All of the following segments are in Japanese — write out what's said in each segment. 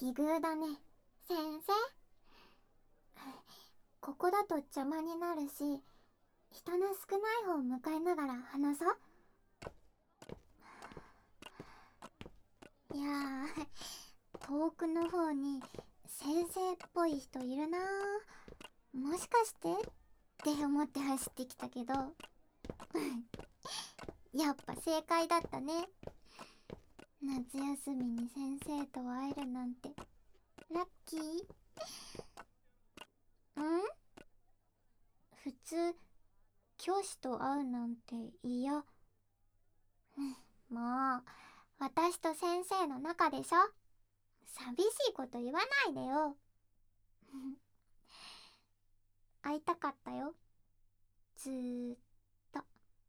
奇遇だね、先生。ここだと邪魔になるし、人の少ない方を向かいながら話そう。いや遠くの方に先生っぽい人いるな。もしかしてって思って走ってきたけどやっぱ正解だったね。夏休みに先生と会えるなんてラッキー。普通教師と会うなんて嫌。もう私と先生の中でしょ。寂しいこと言わないでよ会いたかったよ、ずーっと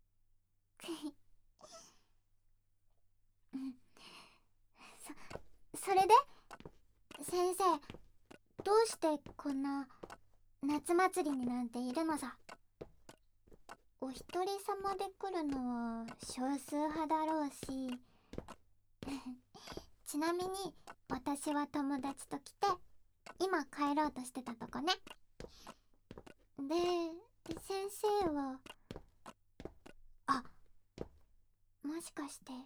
それで先生、どうしてこんな夏祭りになんているのさ。お一人様で来るのは少数派だろうしちなみに私は友達と来て今帰ろうとしてたとこね。で、先生はもしかして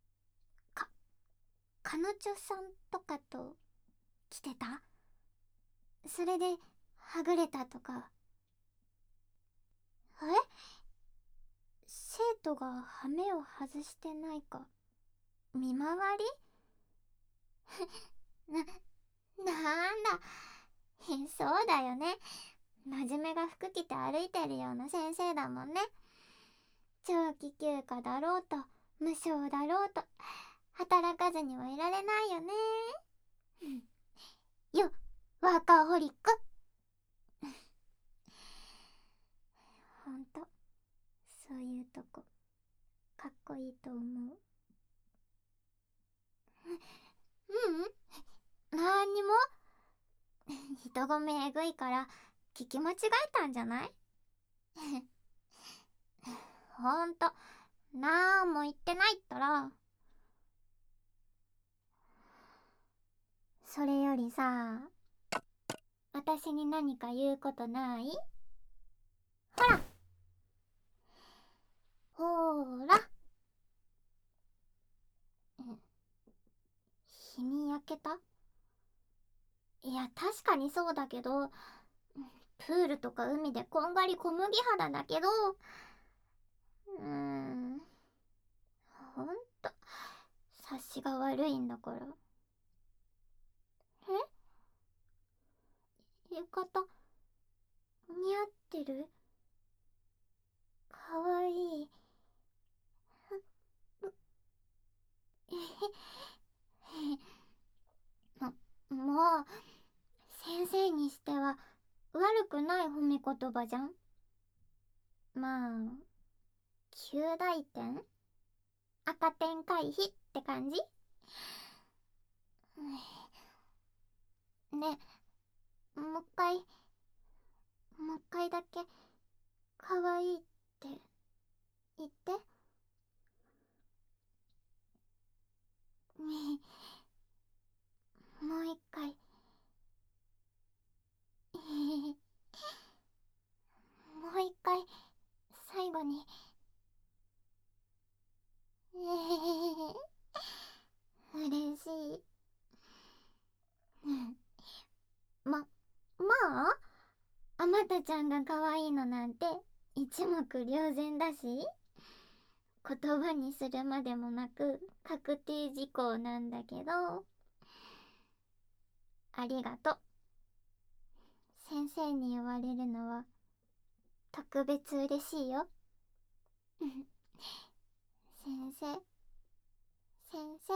彼女さんとかと来てた？それではぐれたとか。生徒が羽目を外してないか見回りなんだそうだよね。真面目が服着て歩いてるような先生だもんね。長期休暇だろうと無償だろうと働かずにはいられないよねよ、ワーカーホリックほんと、そういうとこかっこいいと思う。なんにも人混みえぐいから聞き間違えたんじゃないほんと、なんも言ってないったら。それよりさ、私に何か言うことない？ほら日に焼けた？いや確かにそうだけど、プールとか海でこんがり小麦肌だけど、ほんと察しが悪いんだから。浴衣似合ってる？かわいい。もう先生にしては悪くない褒め言葉じゃん。まあ9大点赤点回避って感じ。ね、もう一回だけかわいいって言って。もう一回もう一回最後に嬉しい。まああまたちゃんが可愛いのなんて一目瞭然だし、言葉にするまでもなく確定事項なんだけど、ありがとう。先生に言われるのは特別嬉しいよ先生、先生。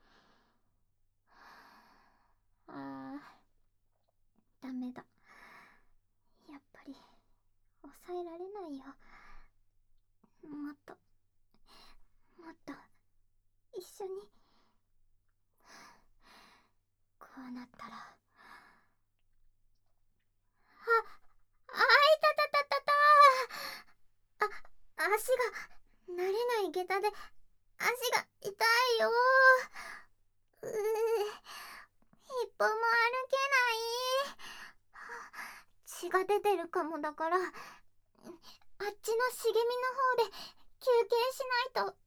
ダメだ。やっぱり抑えられないよ。もっともっと一緒に。こうなったら、あいたたたたた。足が慣れない下駄で足が痛いよ。 一歩も歩けない。血が出てるかもだから、あっちの茂みの方で休憩しないとやばい。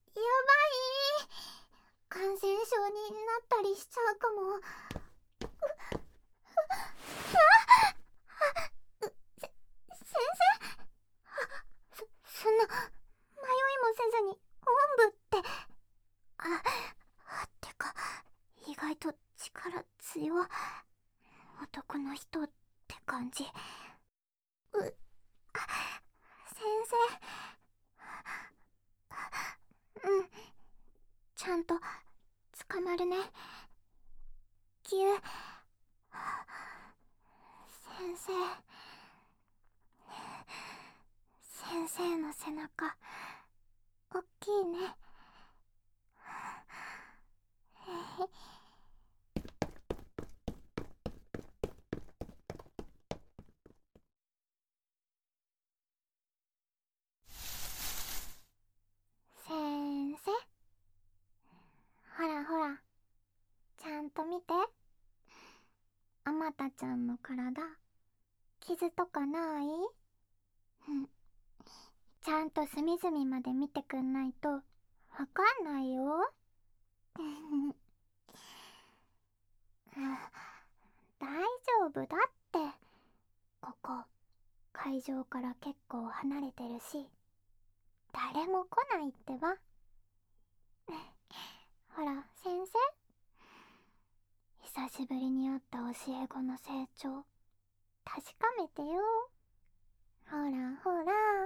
感染症になったりしちゃうかも。先生、そんな迷いもせずにおんぶって。てか意外と力強。男の人って感じ。先生。ちゃんと捕まるね。ぎゅ。先生。先生の背中おっきいね。先生、ほらほら、ちゃんと見て。あまたちゃんの体、傷とかない？ちゃんと隅々まで見てくんないとわかんないよ。大丈夫だって。ここ会場から結構離れてるし、誰も来ないってば。ほら先生、久しぶりに会った教え子の成長確かめてよ。ほらほら。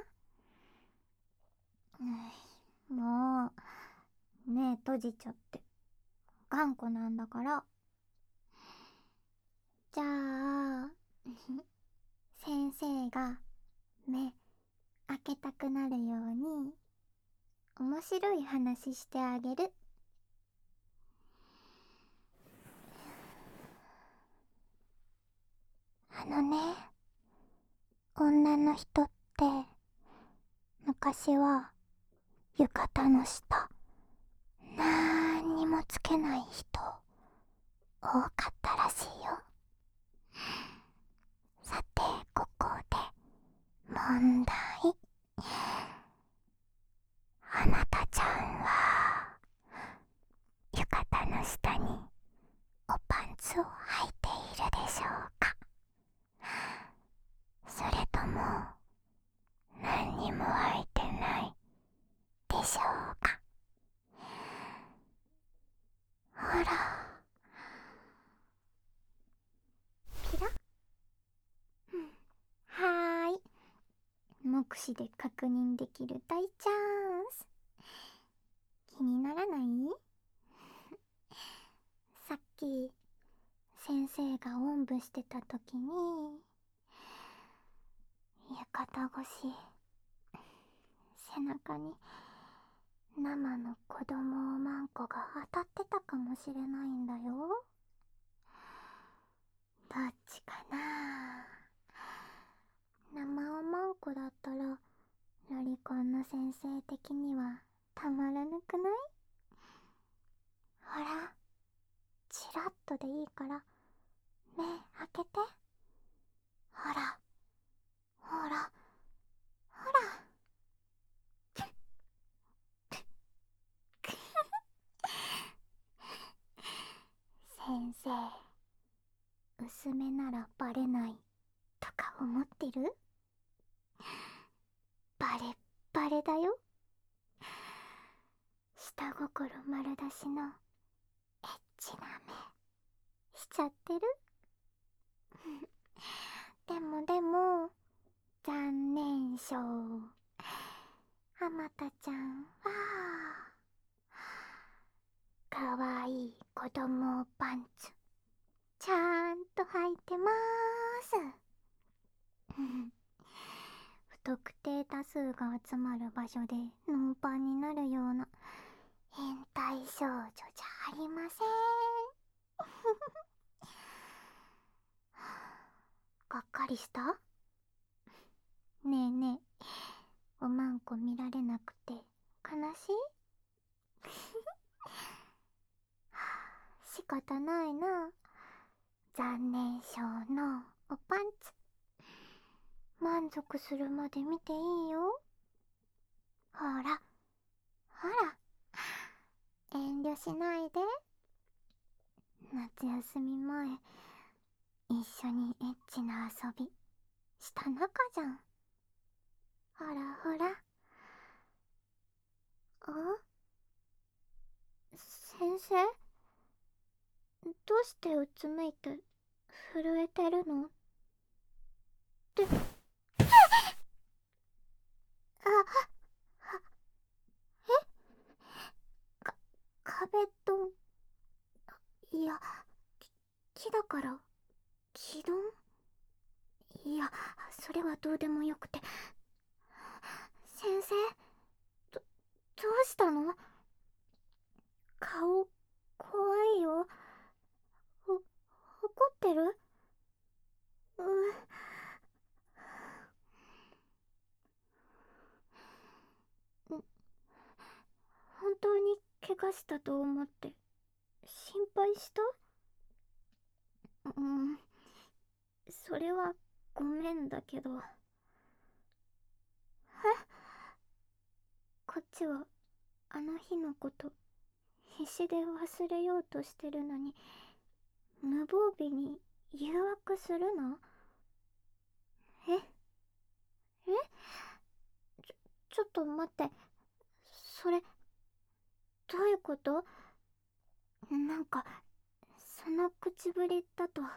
もう目閉じちゃって頑固なんだから。じゃあ先生が目開けたくなるように面白い話してあげる。女の人って昔は浴衣の下なんにもつけない人多かったらしいよ。さてここで問題。あなたちゃんは浴衣の下におパンツを履いているでしょうか？それとも何にも履いてないでしょうか？ほら、ピラ。はーい、目視で確認できる大チャンス。気にならない？さっき先生がおんぶしてた時に浴衣越し背中に生の子供おまんこが当たってたかもしれないんだよ。どっちかな。生おまんこだったらロリコンの先生的にはたまらなくない？ほら、チラッとでいいから目開けて。ほらほらほら。先生、薄めならバレないとか思ってる？バレッバレだよ。下心丸出しのエッチな目しちゃってる？でも残念賞。あまたちゃんはかわいい子供パンツちゃんと履いてまーす。不特定多数が集まる場所でノーパンになるような変態少女じゃありません。がっかりした？ねえねえ、おまんこ見られなくて悲しい？仕方ないな。 残念賞のおパンツ。満足するまで見ていいよ。ほらほら、遠慮しないで。夏休み前一緒にエッチな遊びした仲じゃん。ほらほら。あ、先生、どうしてうつむいて震えてるのって。あ、壁ドン。いや、木だから気ドン。いや、それはどうでもよくて。先生、どうしたの？顔怖いよ。怒ってる？本当に怪我したと思って心配した？それはごめんだけど。こっちはあの日のこと必死で忘れようとしてるのに、無防備に誘惑するな。えちょっと待って。それどういうこと？なんかその口ぶりだと。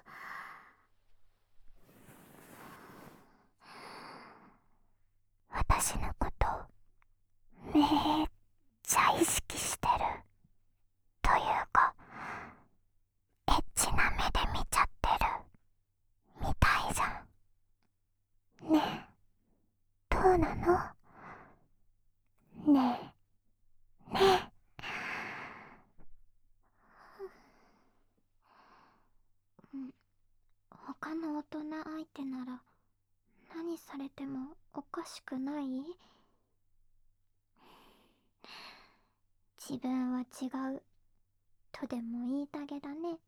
私のことめっちゃ意識してるというか、エッチな目で見ちゃってるみたいじゃん。ねえ、どうなの？ねえ他の大人相手なら何されてもおかしくない？自分は違うとでも言いたげだね。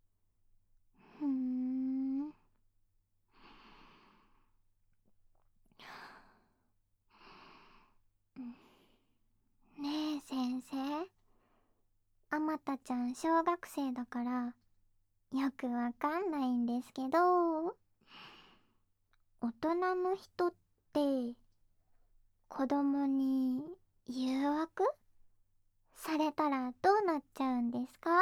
ねえ先生、あまたちゃん小学生だからよくわかんないんですけど、大人の人って子供に誘惑されたらどうなっちゃうんですか？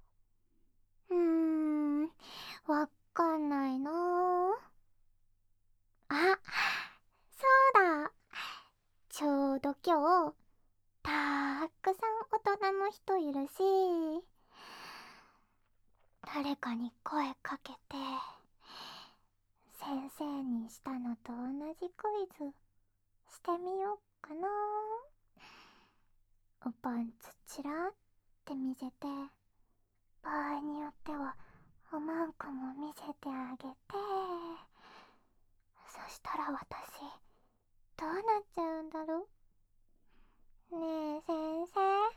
わかんないなぁ。あ、そうだ。ちょうど今日たくさん大人の人いるし、誰かに声かけて先生にしたのと同じクイズしてみようかな。おパンツチラって見せて、場合によってはおまんこも見せてあげて、そしたら私どうなっちゃうんだろう。ねえ先生、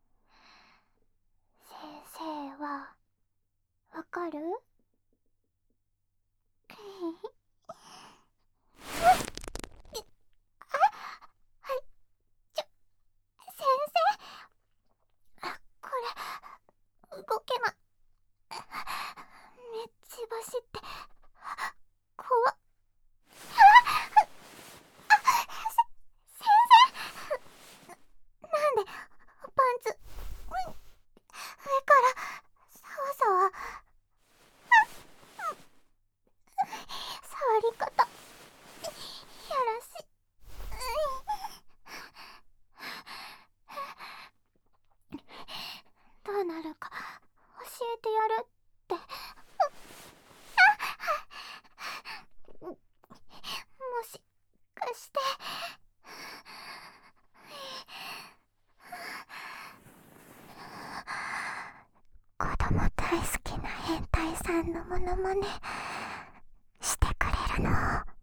先生はわかる？先生、これ動けない。めっちばしって怖っ。先生、なんでパンツ上からさわさわ。触り方やらしどうなるか教えてやるって。もしかして子供大好きな変態さんのモノマネしてくれるの？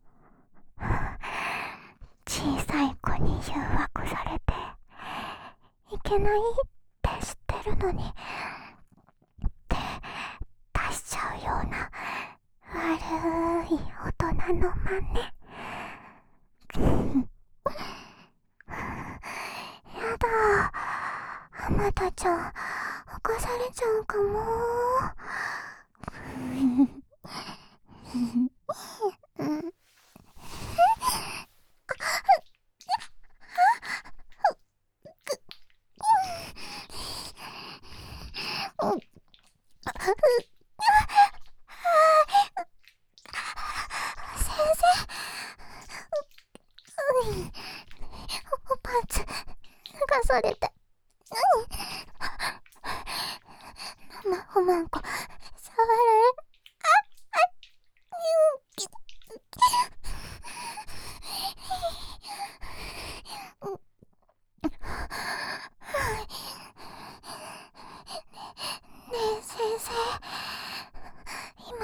小さい子に誘惑されていけないって知ってるのに手出しちゃうようない大人の真似。やだ、あなたちゃん犯されちゃうかも。先生、パンツ脱がされて、生おまんこ触られ、ねえ先生、今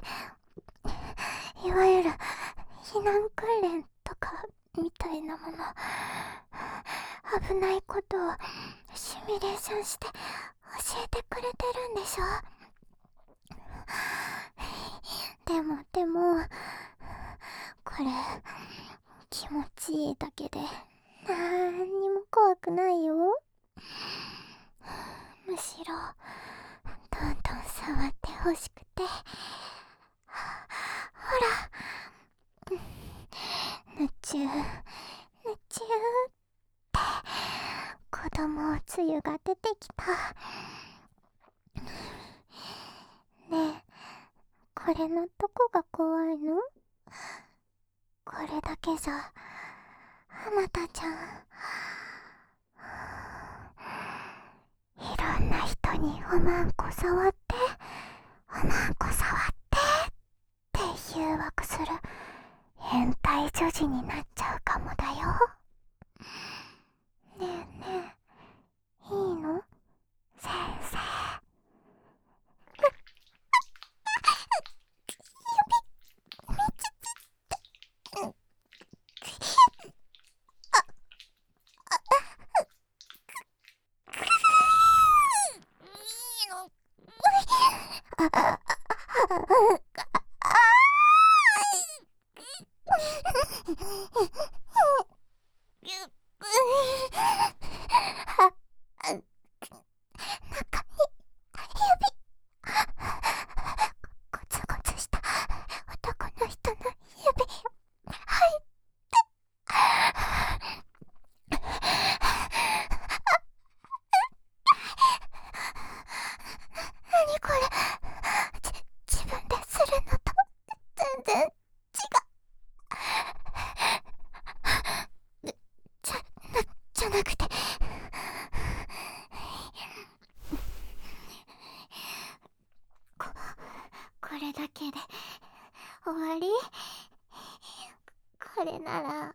っていわゆる避難訓練とかみたいなもの、危ないことをシミュレーションして教えてくれてるんでしょ。でもこれ気持ちいいだけでなんにも怖くないよ。むしろどんどん触ってほしくて、ほら、ぬちゅーって子供つゆが出てきた。ねえ、これのどこが怖いの？これだけじゃあなたちゃんいろんな人におまんこ触ってって誘惑する変態女児になっちゃうかもだよ。ねえ、いいの？先生。ゴツゴツした男の人の指入って、何これ、自分でするのと全然違う。じゃなくて、これだけで終わり？これなら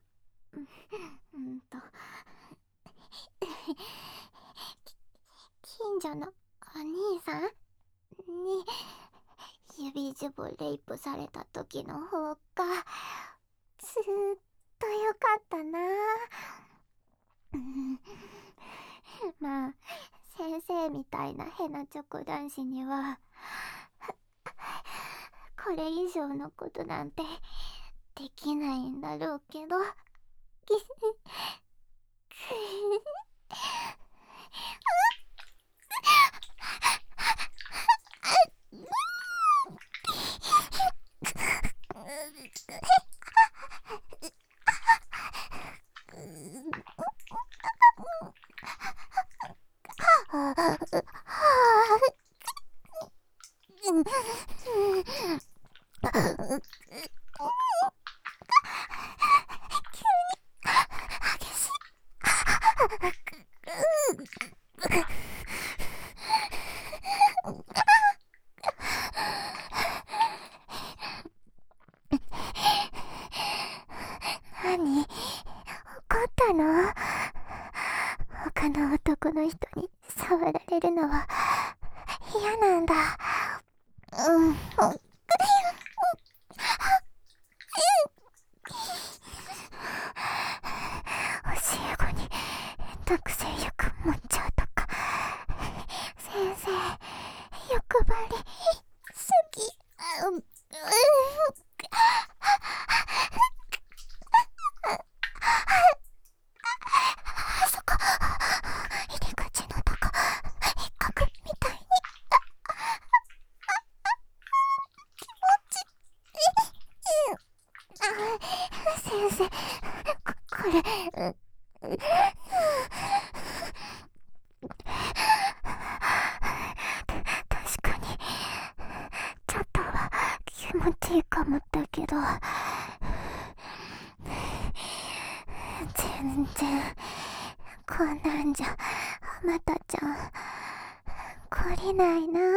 近所のお兄さんに指ジュボレイプされた時の方がずーっとよかったな。まあ先生みたいなヘナチョコ男子にはこれ以上のことなんてできないんだろうけど何？怒ったの？他の男の人に触られるのは嫌なんだ。教え子に独占欲持っちゃうとか、先生欲張りすぎ。 れ、確かにちょっとは気持ちいいかもだけど、全然こんなんじゃまたちゃん懲りないな。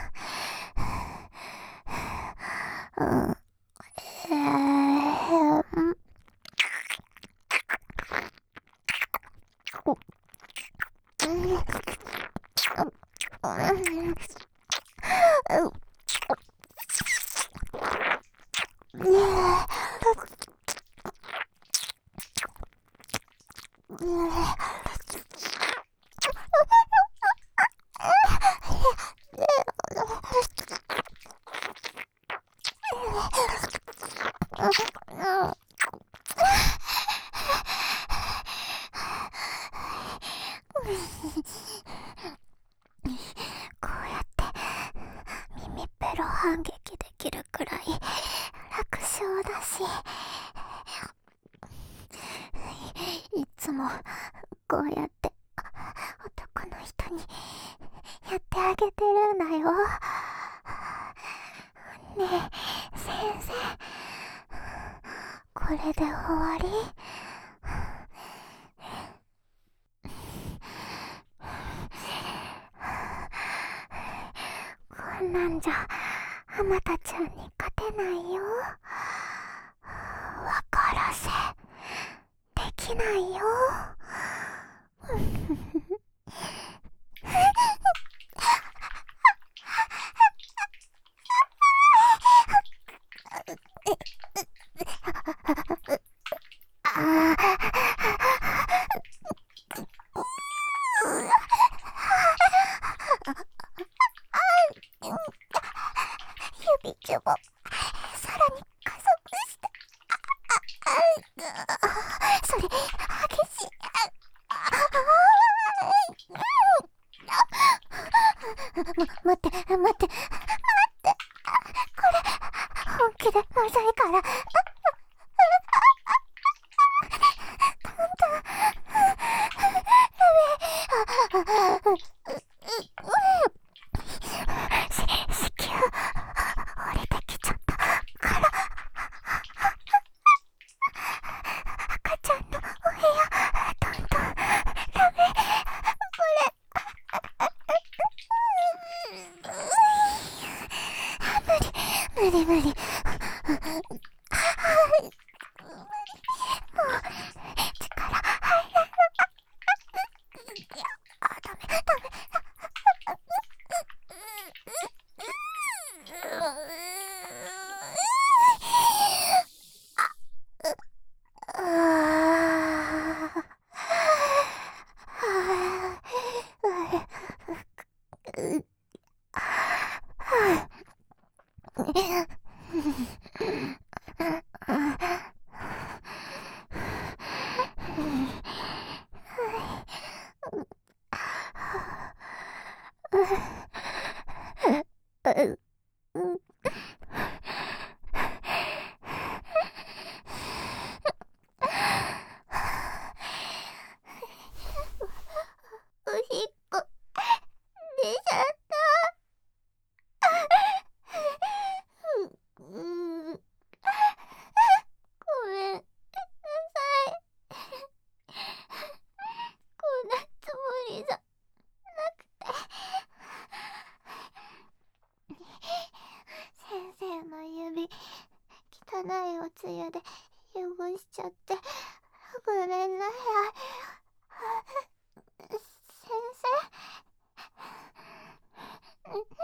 こうやって耳ペロ反撃できるくらい楽勝だし、いつもこうやって男の人にやってあげてるんだよ。ねえ先生、これで終わり？こんなんじゃあまたちゃんに勝てないよ。分からせできないよ。指チュボさらに加速して、それ激しい。待って待って、これ本気でまずいから。子宮降りてきちゃったから、赤ちゃんのお部屋どんどんダメ。これ無理無理無理。もう力入らない。ダメダメ。おしっこ出ちゃった。ごめんなさい。こんなつもりじゃなくて。先生の指汚いおつゆで汚しちゃってごめんなさい。先生、抜いて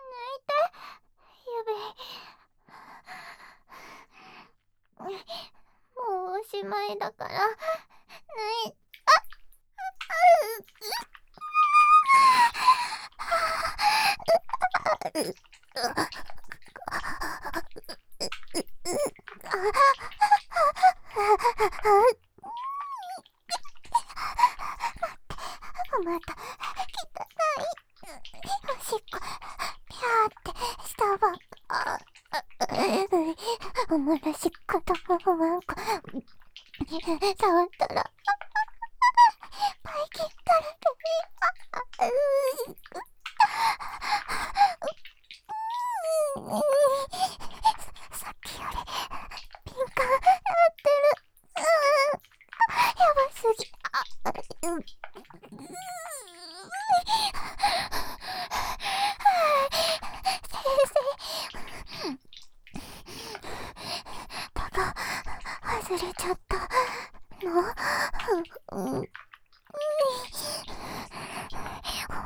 指。もうおしまいだから抜い。また汚いおしっこピャーってしたばっか。おもらし子供ワンコ触った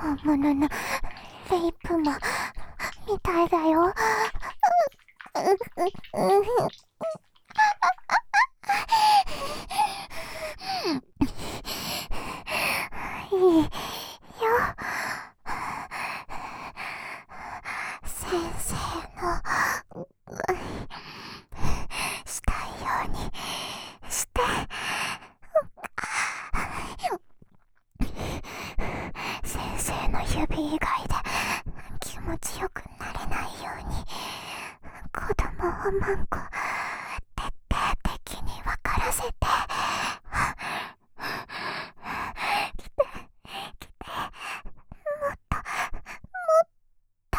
本物のレイプマンみたいだよ。いいよ。先生のしたいようにして。先生の指以外で気持ちよくなれないように子供をマンコ徹底的に分からせて。来て来て、もっともっと。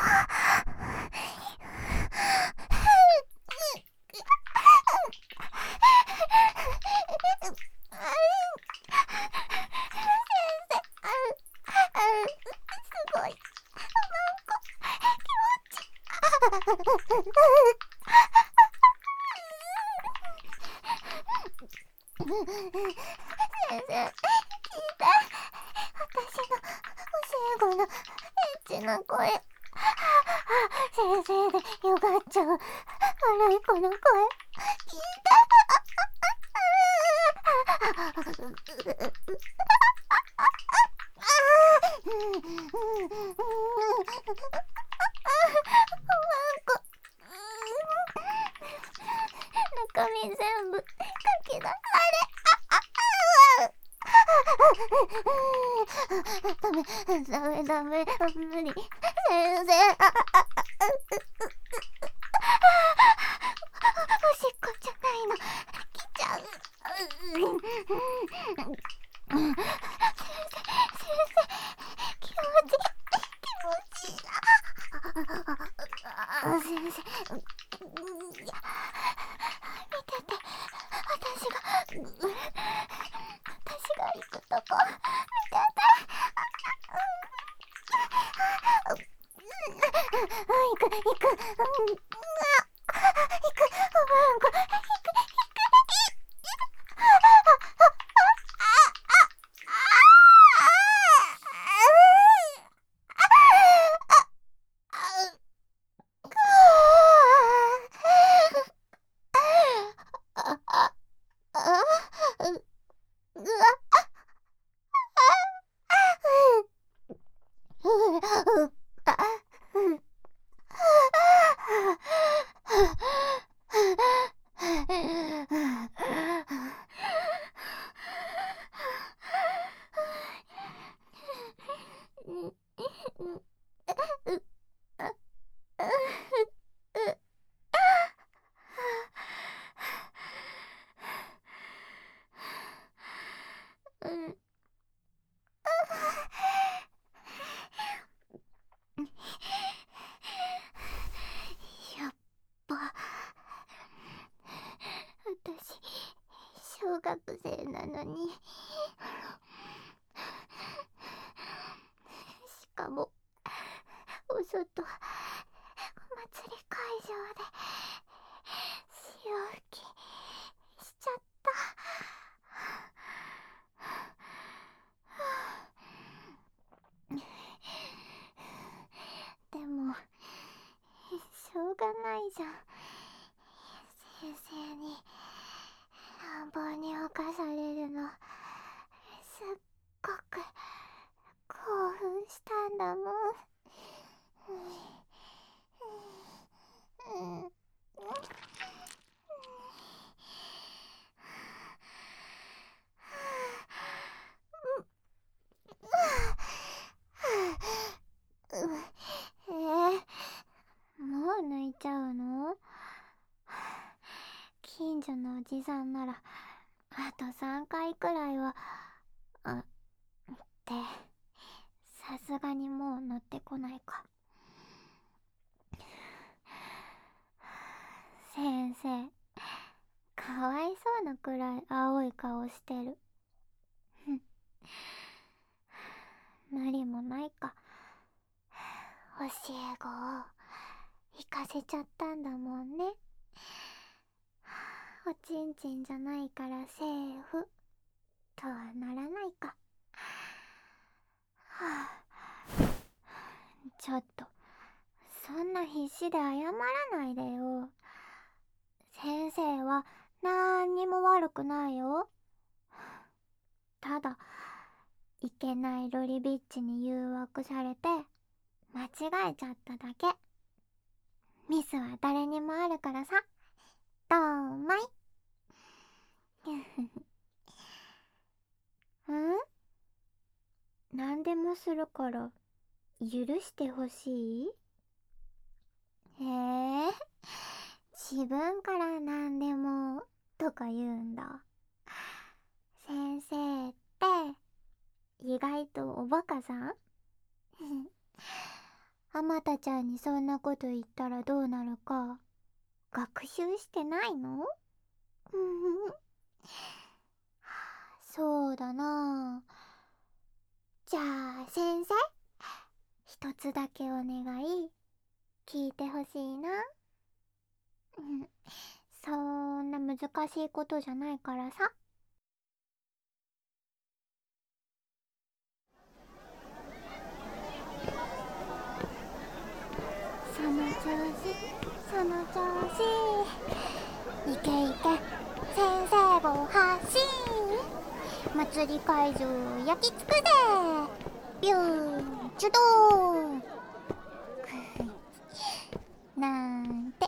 すごい。先生、聞いて。私の教え子のエッチな声。先生でよかっちゃう悪い子の声。聞いて。中身全部かき出され。ダメ無理。先生、おしっこじゃないの、来ちゃう。先生、気持ちいい。先生、見てて。私が行くとこ見てて。行く。行く。やっぱ私小学生なのに、しかもお外お祭り会場で潮吹きしちゃった。でもしょうがないじゃん。先生に乱暴に侵されるのすっごく興奮したんだもん。もう抜いちゃうの？近所のおじさんならあと3回くらいはってさすがにもう乗ってこないか。先生、かわいそうなくらい青い顔してる。無理もないか。教え子を行かせちゃったんだもんね。おちんちんじゃないからセーフとはならないか。はあちょっと、そんな必死で謝らないでよ。先生はなんにも悪くないよ。ただ、いけないロリビッチに誘惑されて間違えちゃっただけ。ミスは誰にもあるからさ。どうまい。何でもするから許してほしい？へえ、自分から何でもとか言うんだ。先生って意外とおバカさん？あまたちゃんにそんなこと言ったらどうなるか学習してないの？そうだなあ。じゃあ先生、一つだけお願い聞いてほしいな。そんな難しいことじゃないからさ。その調子、その調子。いけいけ、先生を発進。祭り会場焼きつくぜ。ビューンチュドーン。なんて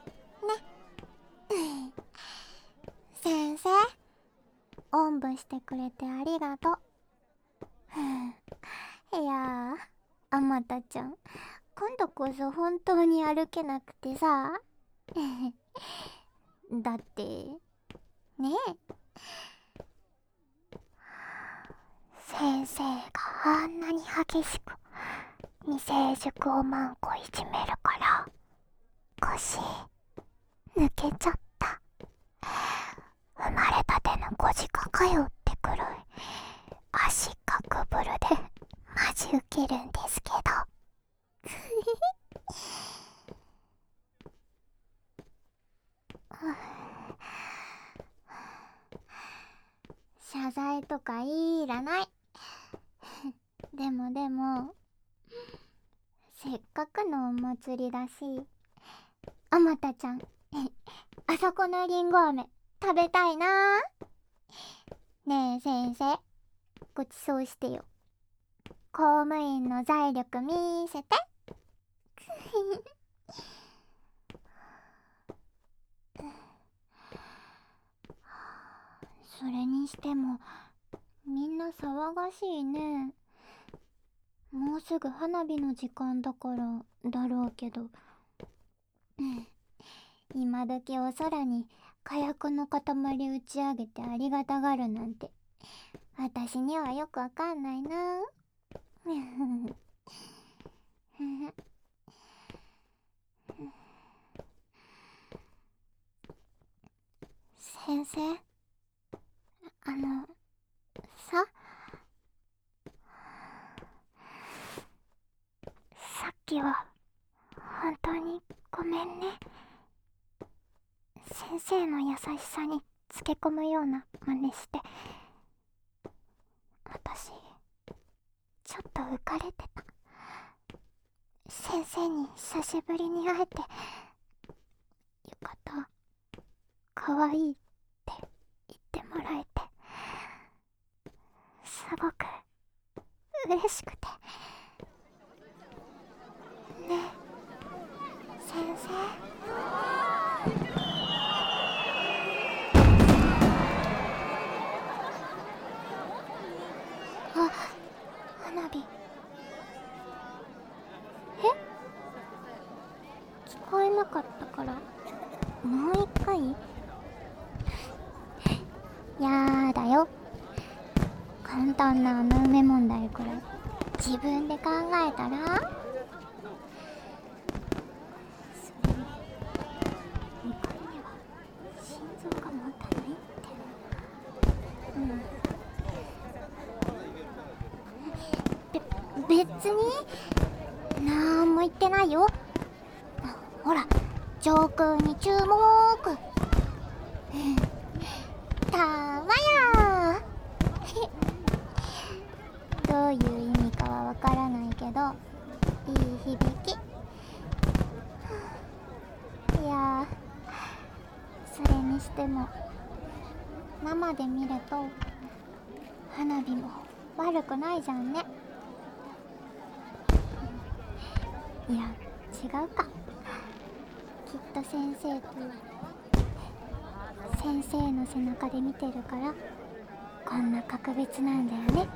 ね。先生、おんぶしてくれてありがとう。いやー、あまたちゃん、今度こそ本当に歩けなくてさ。だってねえ、先生があんなに激しく未成熟をマンコいじめるから腰抜けちゃった。生まれたての子鹿かよってくらい足かくぶるでマジウケるんですけど。謝罪とかいらない。でもせっかくのお祭りだし、あまたちゃんあそこのりんご飴食べたいな。ねえ先生、ごちそうしてよ。公務員の財力見せて。それにしてもみんな騒がしいね。もうすぐ花火の時間だからだろうけど、今時お空に火薬の塊打ち上げてありがたがるなんて私にはよくわかんないな。先生、ささっきは本当にごめんね。先生の優しさにつけ込むような真似して、私ちょっと浮かれてた。先生に久しぶりに会えて、浴衣かわいいって言ってもらえて、すごく嬉しくて。ねえ先生、あ、花火。聞こえなかったからもう一回。やだよ、簡単な穴埋め問題くらい自分で考えたら。それに2回目は心臓が持たないって。別になんも言ってないよ。ほら、上空に注目。たまやどういう意味かはわからないけど、いいでも生で見ると花火も悪くないじゃんね。いや、違うか。きっと先生と先生の背中で見てるからこんな格別なんだよね。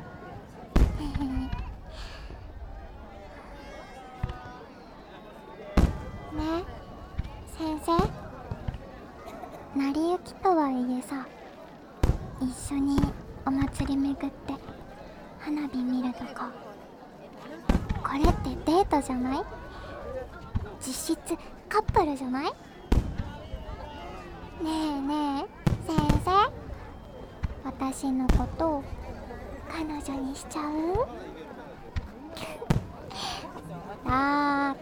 ね、先生、成り行きとはいえさ、一緒にお祭り巡って花火見るとか、これってデートじゃない？実質カップルじゃない？ねえねえ先生、私のこと彼女にしちゃう？だから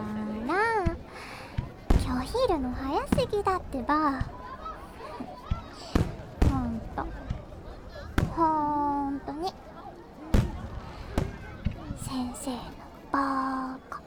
拒否るの早すぎだってば。ほんとに先生のバーカ。